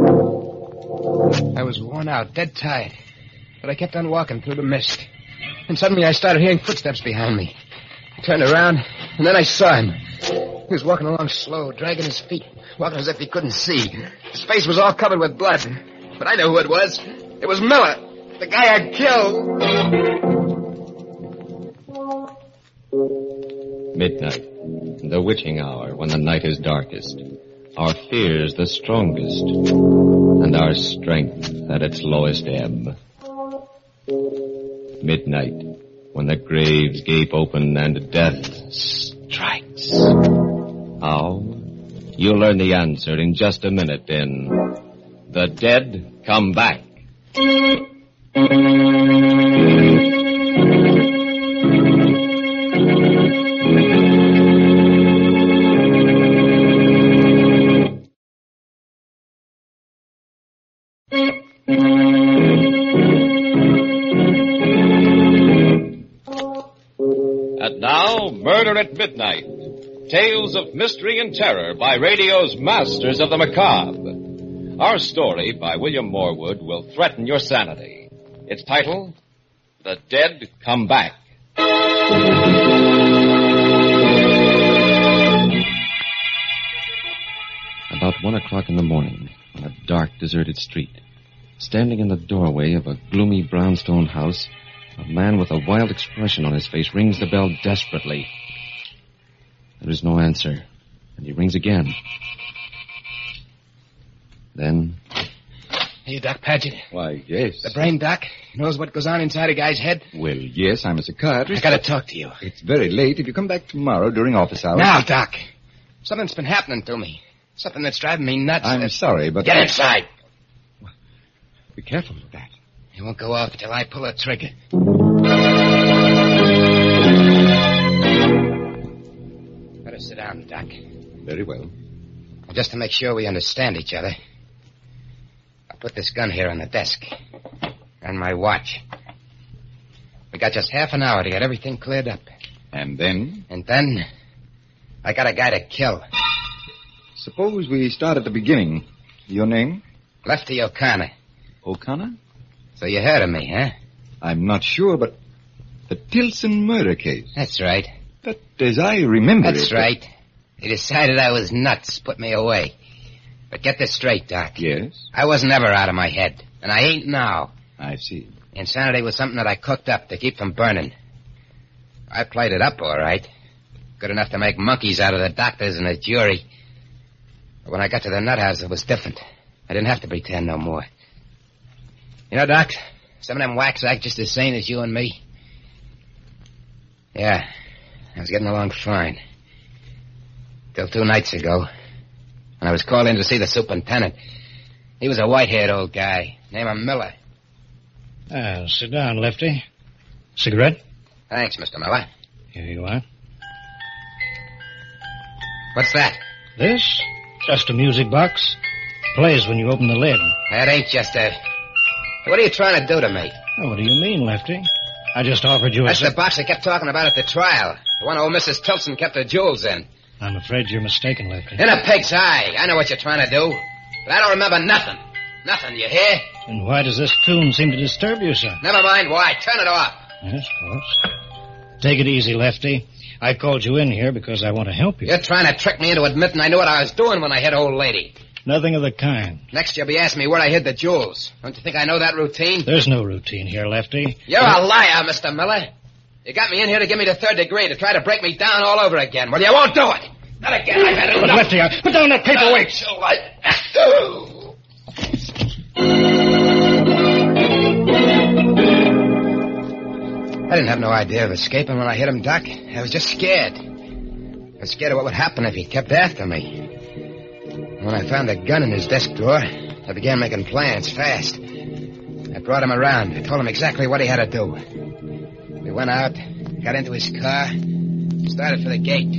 I was worn out, dead tired. But I kept on walking through the mist. And suddenly I started hearing footsteps behind me. I turned around, and then I saw him. He was walking along slow, dragging his feet, walking as if he couldn't see. His face was all covered with blood. But I knew who it was. It was Miller, the guy I'd killed. Midnight, the witching hour when the night is darkest, our fears the strongest, and our strength at its lowest ebb. Midnight, when the graves gape open and death strikes. How? You'll learn the answer in just a minute in The Dead Come Back. And now, Murder at Midnight. Tales of mystery and terror by radio's masters of the macabre. Our story by William Morwood will threaten your sanity. Its title, The Dead Come Back. About 1 o'clock in the morning, on a dark, deserted street, standing in the doorway of a gloomy brownstone house, a man with a wild expression on his face rings the bell desperately. There is no answer, and he rings again. Then... Hey, Doc Padgett. Why, yes. The brain doc knows what goes on inside a guy's head. Well, yes, I'm a psychiatrist. I gotta talk to you. It's very late. If you come back tomorrow during office hours... Now, Doc. Something's been happening to me. Something that's driving me nuts. I'm sorry, but... Get inside. Be careful with that. It won't go off till I pull a trigger. Better sit down, Doc. Very well. Just to make sure we understand each other, I'll put this gun here on the desk. And my watch. We got just half an hour to get everything cleared up. And then? And then, I got a guy to kill. Suppose we start at the beginning. Your name? Lefty O'Connor. O'Connor? So you heard of me, huh? I'm not sure, but the Tilson murder case. That's right. But as I remember That's right. They decided I was nuts, put me away. But get this straight, Doc. Yes? I wasn't ever out of my head, and I ain't now. I see. Insanity was something that I cooked up to keep from burning. I played it up all right. Good enough to make monkeys out of the doctors and the jury. But when I got to the nut house, it was different. I didn't have to pretend no more. You know, Doc, some of them whacks act just as sane as you and me. Yeah, I was getting along fine. Till 2 nights ago, when I was called in to see the superintendent. He was a white-haired old guy, named Miller. Sit down, Lefty. Cigarette? Thanks, Mr. Miller. Here you are. What's that? This? Just a music box. Plays when you open the lid. That ain't just a... What are you trying to do to me? Oh, what do you mean, Lefty? I just offered you That's the box they kept talking about at the trial. The one old Mrs. Tilson kept her jewels in. I'm afraid you're mistaken, Lefty. In a pig's eye. I know what you're trying to do. But I don't remember nothing. Nothing, you hear? And why does this tune seem to disturb you, sir? Never mind why. Turn it off. Yes, of course. Take it easy, Lefty. I called you in here because I want to help you. You're trying to trick me into admitting I knew what I was doing when I hit old lady. Nothing of the kind. Next you'll be asking me where I hid the jewels. Don't you think I know that routine? There's no routine here, Lefty. You're a liar, Mr. Miller. You got me in here to give me the 3rd degree, to try to break me down all over again. Well, you won't do it. Not again. I've had enough. Lefty, put down that paperweight. I didn't have no idea of escaping when I hit him, Doc. I was just scared. I was scared of what would happen if he kept after me. When I found the gun in his desk drawer, I began making plans fast. I brought him around. I told him exactly what he had to do. We went out, got into his car, started for the gate.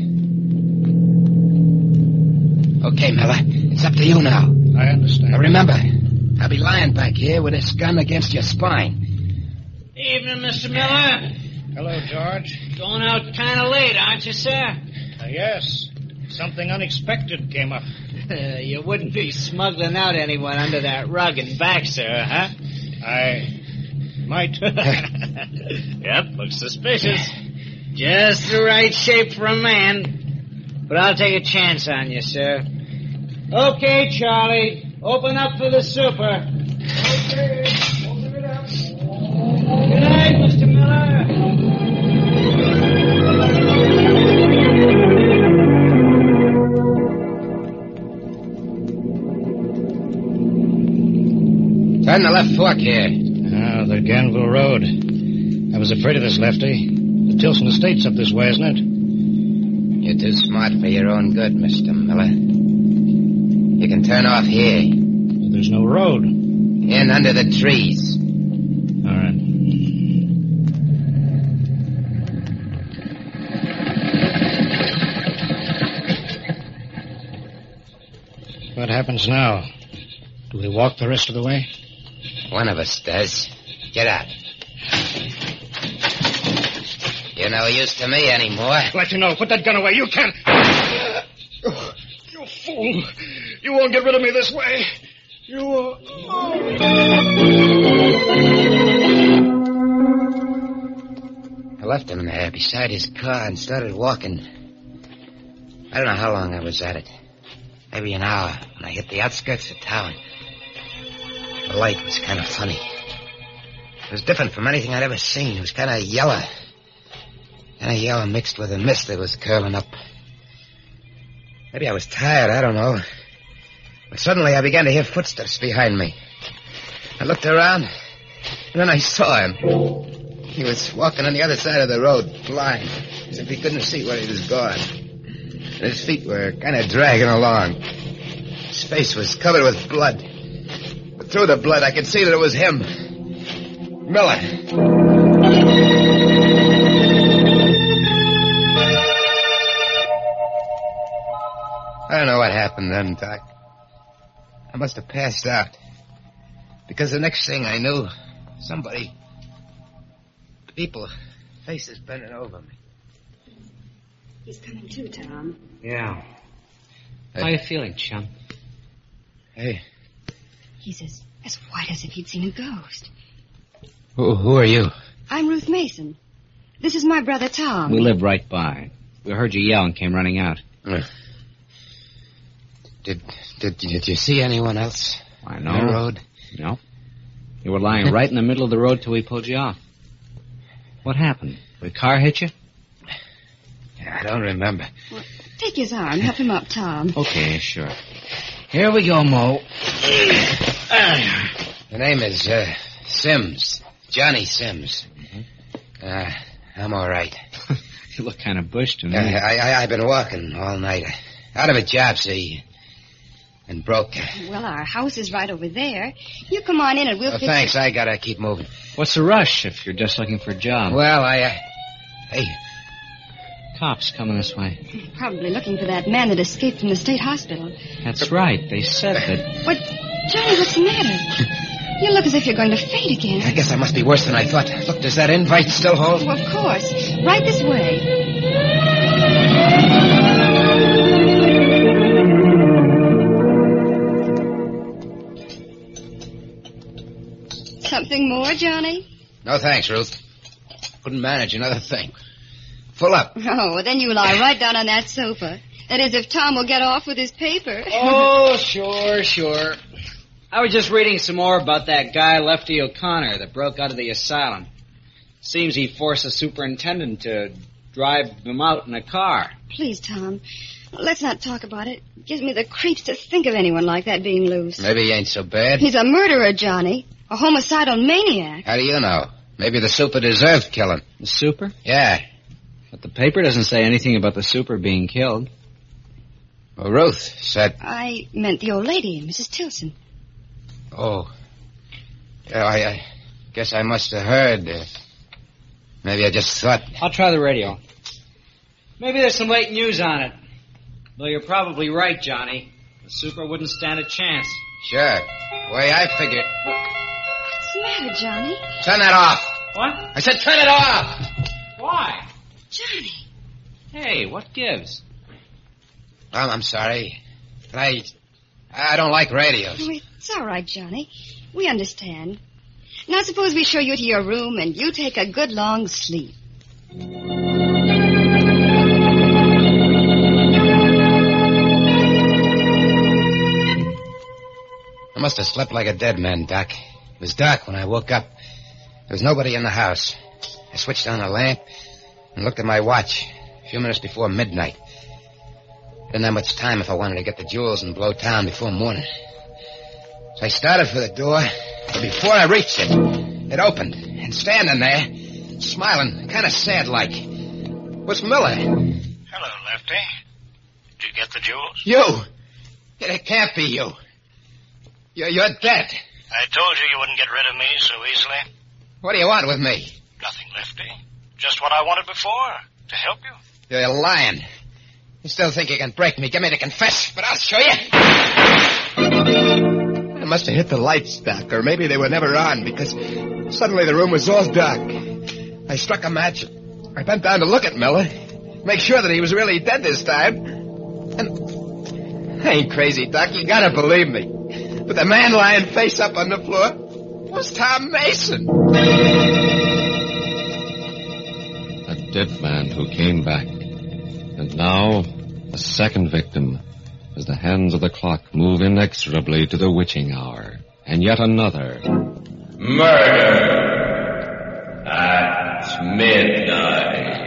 Okay, Miller, it's up to you now. I understand. Now remember, I'll be lying back here with this gun against your spine. Evening, Mr. Miller. Hello, George. Going out kind of late, aren't you, sir? Yes. Something unexpected came up. You wouldn't be smuggling out anyone under that rug and back, sir, huh? I might. Yep, looks suspicious. Just the right shape for a man. But I'll take a chance on you, sir. Okay, Charlie. Open up for the super. Okay, open it up. Good night, Mr. Miller. Turn the left fork here. Ah, the Ganville Road. I was afraid of this, Lefty. The Tilson Estate's up this way, isn't it? You're too smart for your own good, Mr. Miller. You can turn off here. There's no road. In under the trees. All right. What happens now? Do we walk the rest of the way? One of us does. Get out. You're no use to me anymore. Let you know. Put that gun away. You can't. Oh, you fool. You won't get rid of me this way. You I left him there beside his car and started walking. I don't know how long I was at it. Maybe an hour when I hit the outskirts of town. The light was kind of funny. It was different from anything I'd ever seen. It was kind of yellow. Kind of yellow mixed with a mist that was curling up. Maybe I was tired, I don't know. But suddenly I began to hear footsteps behind me. I looked around, and then I saw him. He was walking on the other side of the road, blind, as if he couldn't see where he was going. And his feet were kind of dragging along. His face was covered with blood. But through the blood, I could see that it was him. Miller. I don't know what happened then, Doc. I must have passed out. Because the next thing I knew, people, faces bending over me. He's coming too, Tom. Yeah. How you feeling, chum? Hey. He's as white as if he'd seen a ghost. Who are you? I'm Ruth Mason. This is my brother, Tom. We live right by. We heard you yell and came running out. Did you see anyone else? I know. On the road? No. You were lying right in the middle of the road till we pulled you off. What happened? Did a car hit you? I don't remember. Well, take his arm. Help him up, Tom. Okay, sure. Here we go, Mo. The name is Sims. Johnny Sims. I'm all right. You look kind of bushed to me. I've been walking all night. Out of a job, see, and broke. Well, our house is right over there. You come on in and we'll fix thanks, it. I gotta keep moving. What's the rush if you're just looking for a job? Well, Hey. Cops coming this way. Probably looking for that man that escaped from the state hospital. That's right. They said that... What? Johnny, what's the matter? You look as if you're going to faint again. I guess I must be worse than I thought. Look, does that invite still hold? Well, of course. Right this way. Something more, Johnny? No, thanks, Ruth. Couldn't manage another thing. Full up. Oh, well, then you lie right down on that sofa. That is, if Tom will get off with his paper. Oh, sure. I was just reading some more about that guy, Lefty O'Connor, that broke out of the asylum. Seems he forced the superintendent to drive him out in a car. Please, Tom, let's not talk about it. It gives me the creeps to think of anyone like that being loose. Maybe he ain't so bad. He's a murderer, Johnny. A homicidal maniac. How do you know? Maybe the super deserved killing. The super? Yeah. But the paper doesn't say anything about the super being killed. Well, Ruth said... I meant the old lady, Mrs. Tilson. Oh. Yeah, I guess I must have heard. Maybe I just thought... I'll try the radio. Maybe there's some late news on it. Though you're probably right, Johnny. The super wouldn't stand a chance. Sure. The way I figured... What's the matter, Johnny? Turn that off. What? I said turn it off. Why? Johnny. Hey, what gives? Well, I'm sorry. But I don't like radios. Oh, it's all right, Johnny. We understand. Now suppose we show you to your room and you take a good long sleep. I must have slept like a dead man, Doc. It was dark when I woke up. There was nobody in the house. I switched on a lamp and looked at my watch. A few minutes before midnight. Didn't have much time if I wanted to get the jewels and blow town before morning. So I started for the door, but before I reached it, it opened. And standing there, smiling, kind of sad-like, was Miller. Hello, Lefty. Did you get the jewels? You! It can't be you. You're dead. I told you you wouldn't get rid of me so easily. What do you want with me? Nothing, Lefty. Just what I wanted before, to help you. You're lying. You still think you can break me, get me to confess, but I'll show you. I must have hit the lights, Doc, or maybe they were never on, because suddenly the room was all dark. I struck a match. I bent down to look at Miller, make sure that he was really dead this time. And I ain't crazy, Doc. You gotta believe me. But the man lying face up on the floor was Tom Mason. A dead man who came back. And now, a second victim, as the hands of the clock move inexorably to the witching hour. And yet another. Murder at midnight.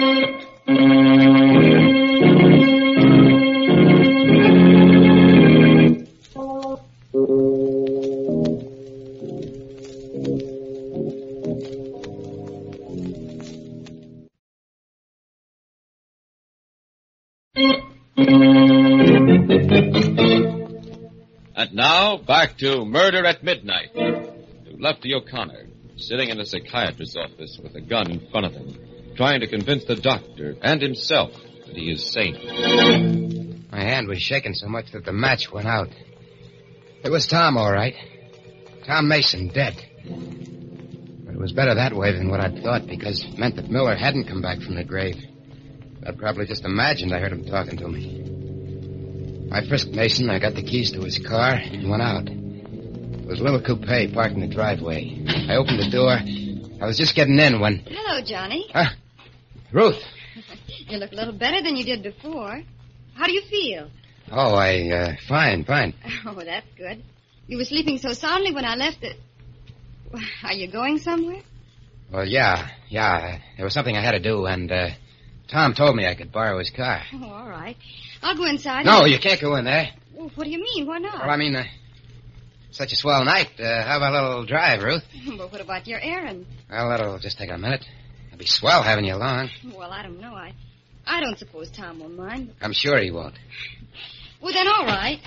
And now, back to Murder at Midnight. To Lefty O'Connor, sitting in a psychiatrist's office with a gun in front of him, trying to convince the doctor and himself that he is sane. My hand was shaking so much that the match went out. It was Tom, all right. Tom Mason, dead. But it was better that way than what I'd thought, because it meant that Miller hadn't come back from the grave. I'd probably just imagined I heard him talking to me. I frisked Mason, I got the keys to his car, and went out. It was a little coupe parked in the driveway. I opened the door. I was just getting in when... Hello, Johnny. Ruth. You look a little better than you did before. How do you feel? Oh, fine. Oh, that's good. You were sleeping so soundly when I left it. Are you going somewhere? Well, yeah. There was something I had to do, and, Tom told me I could borrow his car. Oh, all right. I'll go inside. No, you can't go in there. Well, what do you mean? Why not? Well, I mean, such a swell night. How about a little drive, Ruth? But what about your errand? Well, that'll just take a minute. It'll be swell having you along. Well, I don't know. I don't suppose Tom will mind. I'm sure he won't. Well, then, all right.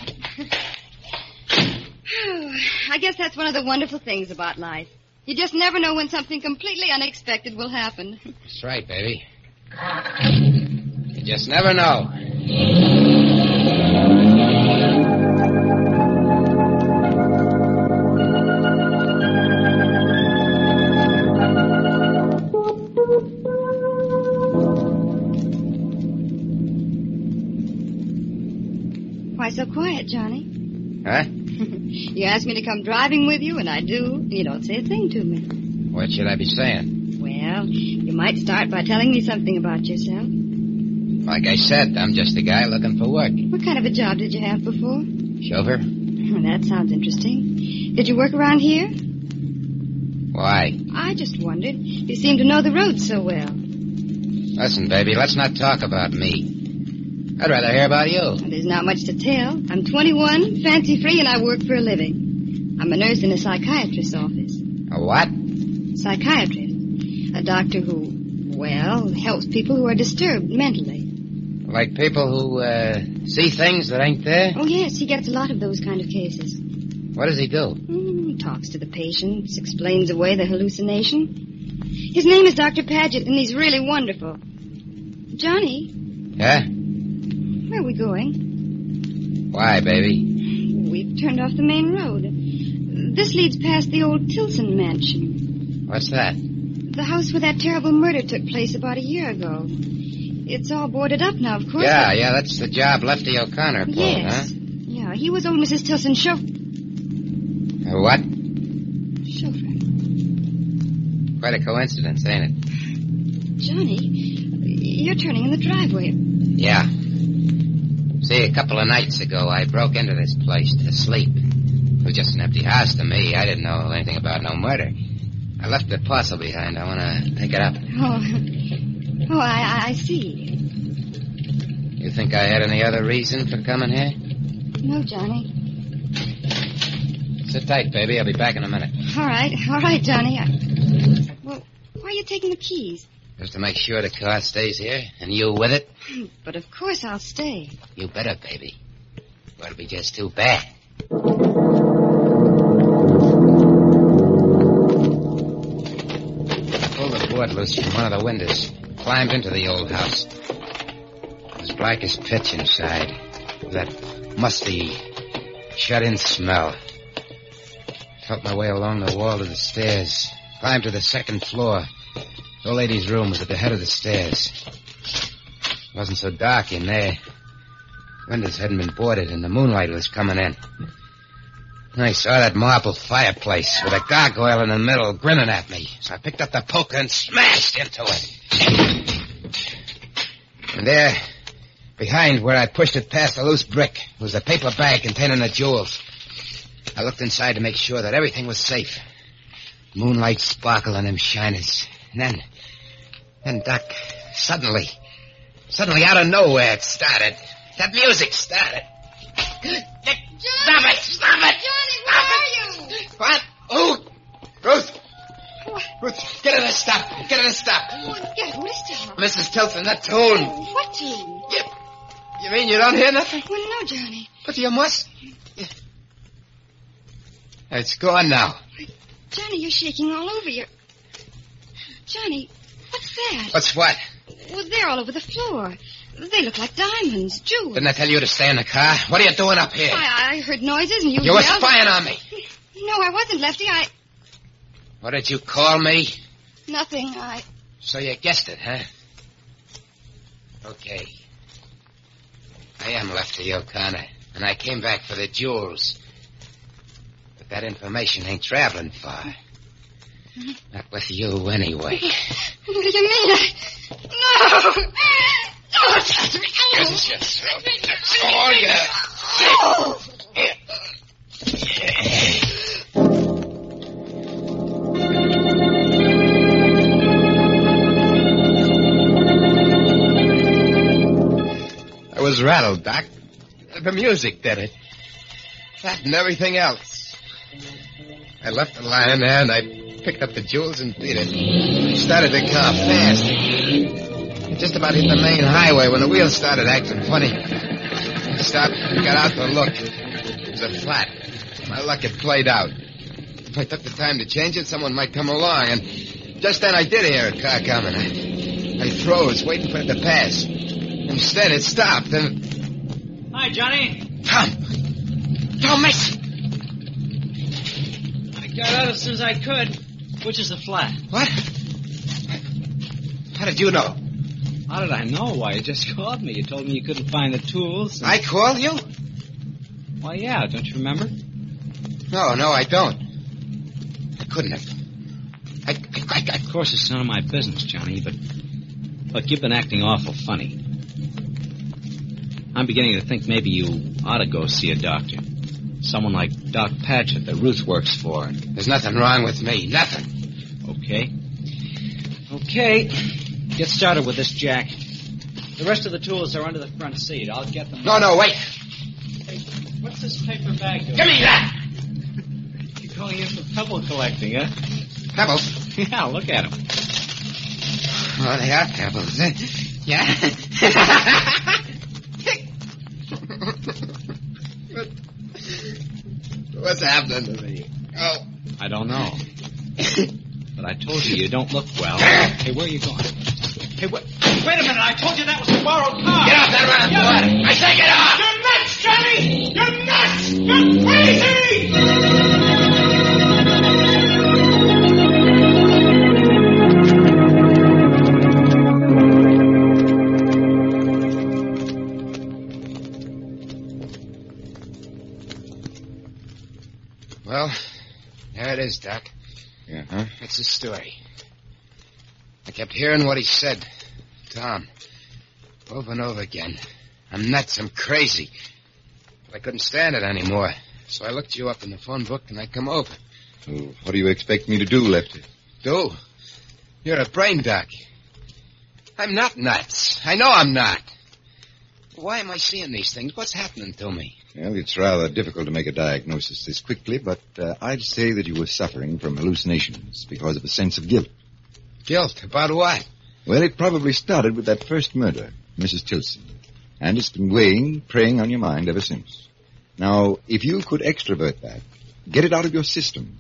I guess that's one of the wonderful things about life. You just never know when something completely unexpected will happen. That's right, baby. You just never know. Why so quiet, Johnny? Huh? You asked me to come driving with you, and I do. And you don't say a thing to me. What should I be saying? Well, you might start by telling me something about yourself. Like I said, I'm just a guy looking for work. What kind of a job did you have before? Chauffeur? Oh, that sounds interesting. Did you work around here? Why? I just wondered. You seem to know the roads so well. Listen, baby, let's not talk about me. I'd rather hear about you. Well, there's not much to tell. I'm 21, fancy-free, and I work for a living. I'm a nurse in a psychiatrist's office. A what? Psychiatrist. A doctor who, well, helps people who are disturbed mentally. Like people who, see things that ain't there? Oh, yes, he gets a lot of those kind of cases. What does he do? Talks to the patients, explains away the hallucination. His name is Dr. Paget, and he's really wonderful. Johnny? Yeah? Where are we going? Why, baby? We've turned off the main road. This leads past the old Tilson mansion. What's that? The house where that terrible murder took place about a year ago. It's all boarded up now, of course. Yeah, that's the job Lefty O'Connor pulled, yes. huh? Yeah. He was old Mrs. Tilson's chauffeur. What? Chauffeur. Quite a coincidence, ain't it? Johnny, you're turning in the driveway. Yeah. See, a couple of nights ago, I broke into this place to sleep. It was just an empty house to me. I didn't know anything about no murder. I left the parcel behind. I want to pick it up. Oh, I see. You think I had any other reason for coming here? No, Johnny. Sit tight, baby. I'll be back in a minute. All right, Johnny. Well, why are you taking the keys? Just to make sure the car stays here, and you with it. But of course I'll stay. You better, baby. Or it'll be just too bad. Pulled the board loose from one of the windows. Climbed into the old house. It was black as pitch inside. With that musty, shut-in smell. Felt my way along the wall to the stairs. Climbed to the second floor. The old lady's room was at the head of the stairs. It wasn't so dark in there. Windows hadn't been boarded, and the moonlight was coming in. I saw that marble fireplace with a gargoyle in the middle grinning at me. So I picked up the poker and smashed into it. And there, behind where I pushed it past a loose brick, was a paper bag containing the jewels. I looked inside to make sure that everything was safe. Moonlight sparkled on them shiners. And then, Doc, suddenly, out of nowhere it started. That music started. Stop it! Johnny, where are you? What? Oh, Ruth! Ruth, get her to stop. Get her to stop. Get who to stop? Mrs. Tilson, that tune. What tune? You mean you don't hear nothing? Well, no, Johnny. But you must. It's gone now. Johnny, you're shaking all over. Johnny, what's that? What's what? Well, they're all over the floor. They look like diamonds, jewels. Didn't I tell you to stay in the car? What are you doing up here? I heard noises and you You were yelled. spying on me. No, I wasn't, Lefty. What did you call me? Nothing. So you guessed it, huh? Okay. I am Lefty O'Connor, and I came back for the jewels. But that information ain't traveling far. Not with you, anyway. What do you mean? No! Don't touch me! That's all you... I was rattled, Doc. The music did it. That and everything else. I left the lion there, and I picked up the jewels and beat it. Started the car fast. Just about hit the main highway when the wheels started acting funny. I stopped and got out to look. It was a flat. My luck had played out. If I took the time to change it, someone might come along, and just then I did hear a car coming. I froze, waiting for it to pass. Instead, it stopped, and... Hi, Johnny. Tom, miss! I got out as soon as I could. Which is the flat? What? How did you know? How did I know? Why, you just called me. You told me you couldn't find the tools. I called you? Why, yeah. Don't you remember? No, I don't. I couldn't have. Of course, it's none of my business, Johnny, but look, you've been acting awful funny. I'm beginning to think maybe you ought to go see a doctor. Someone like Doc Padgett that Ruth works for. There's nothing wrong with me. Nothing. Okay. Get started with this, Jack. The rest of the tools are under the front seat. I'll get them. No, wait. Hey, what's this paper bag doing? Give me that! You're going in for pebble collecting, huh? Pebbles? Yeah, look at them. Oh, they are pebbles. Yeah. What's happening to me? Oh. I don't know. But I told you don't look well. Hey, where are you going? Hey, wait a minute. I told you that was a borrowed car. Get off that round board. I say get off. You're nuts, Johnny. You're nuts. You're crazy. Well, there it is, Doc. Yeah, That's his story. I kept hearing what he said. Tom. Over and over again. I'm nuts. I'm crazy. But I couldn't stand it anymore. So I looked you up in the phone book and I come over. Well, what do you expect me to do, Lefty? Do? You're a brain doc. I'm not nuts. I know I'm not. Why am I seeing these things? What's happening to me? Well, it's rather difficult to make a diagnosis this quickly, but I'd say that you were suffering from hallucinations because of a sense of guilt. Guilt? About what? Well, it probably started with that first murder, Mrs. Tilson. And it's been preying on your mind ever since. Now, if you could extrovert that, get it out of your system.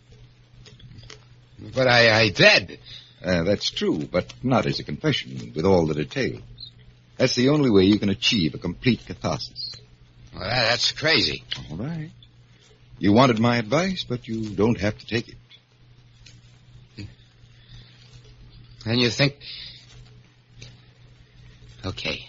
But I did. That's true, but not as a confession, with all the details. That's the only way you can achieve a complete catharsis. Well, that's crazy. All right. You wanted my advice, but you don't have to take it. And you think... Okay,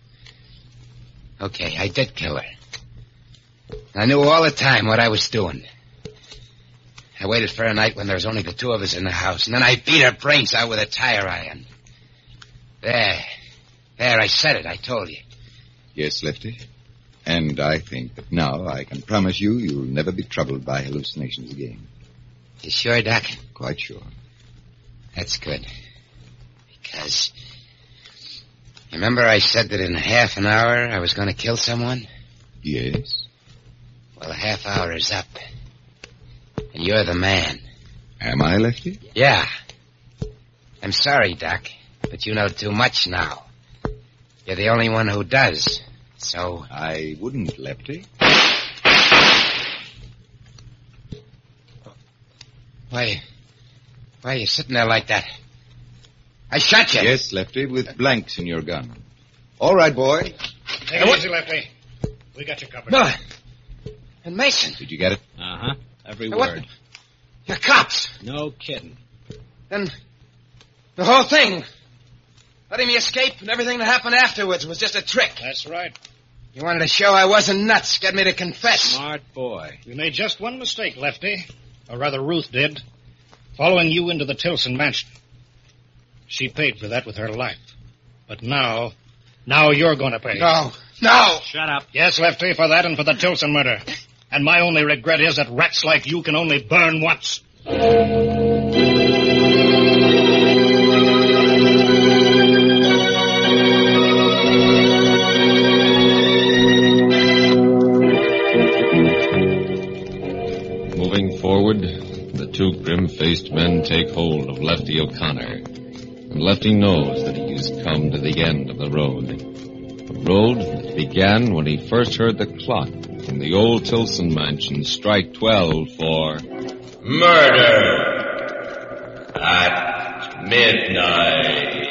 I did kill her. I knew all the time what I was doing. I waited for a night when there was only the two of us in the house, and then I beat her brains out with a tire iron. There, I said it, I told you. Yes, Lefty. And I think that now I can promise you'll never be troubled by hallucinations again. You sure, Doc? Quite sure. That's good. Because... Remember I said that in half an hour I was going to kill someone? Yes. Well, a half hour is up. And you're the man. Am I, Lefty? Yeah. I'm sorry, Doc, but you know too much now. You're the only one who does. So... I wouldn't, Lefty. Why are you sitting there like that? I shot you. Yes, Lefty, with blanks in your gun. All right, boy. Take it easy, Lefty. We got you covered. No. And Mason. Did you get it? Uh-huh. Every What? word. You're cops. No kidding. Then the whole thing, letting me escape and everything that happened afterwards was just a trick. That's right. You wanted to show I wasn't nuts, get me to confess. Smart boy. You made just one mistake, Lefty. Or rather, Ruth did. Following you into the Tilson mansion. She paid for that with her life. But now you're going to pay. No. Shut up. Yes, Lefty, for that and for the Tilson murder. And my only regret is that rats like you can only burn once. Moving forward, the two grim-faced men take hold of Lefty O'Connor. And Lefty knows that he has come to the end of the road. The road that began when he first heard the clock in the old Tilson mansion strike 12 for... Murder at midnight.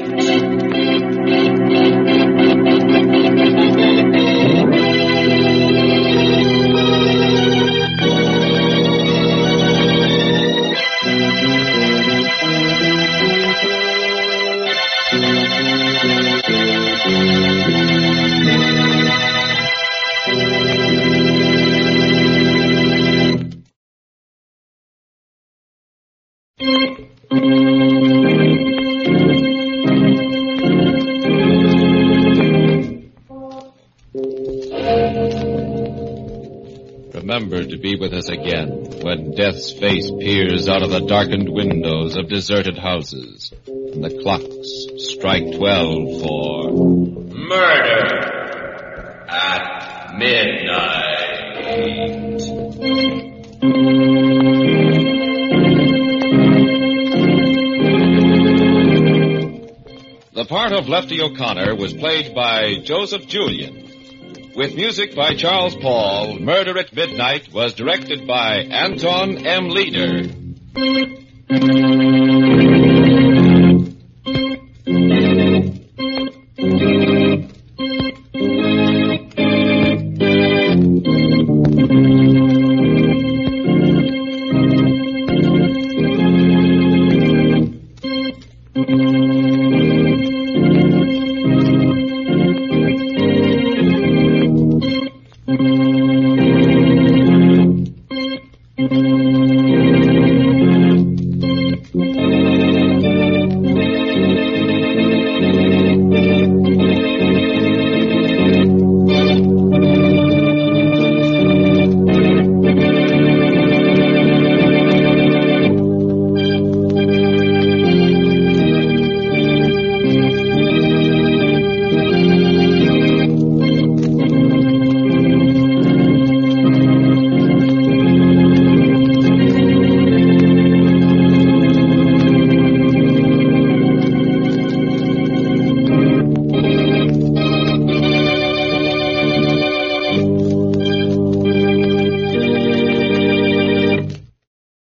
Remember to be with us again when death's face peers out of the darkened windows of deserted houses and the clocks strike 12 for Murder at Midnight. The part of Lefty O'Connor was played by Joseph Julian. With music by Charles Paul, Murder at Midnight was directed by Anton M. Leader.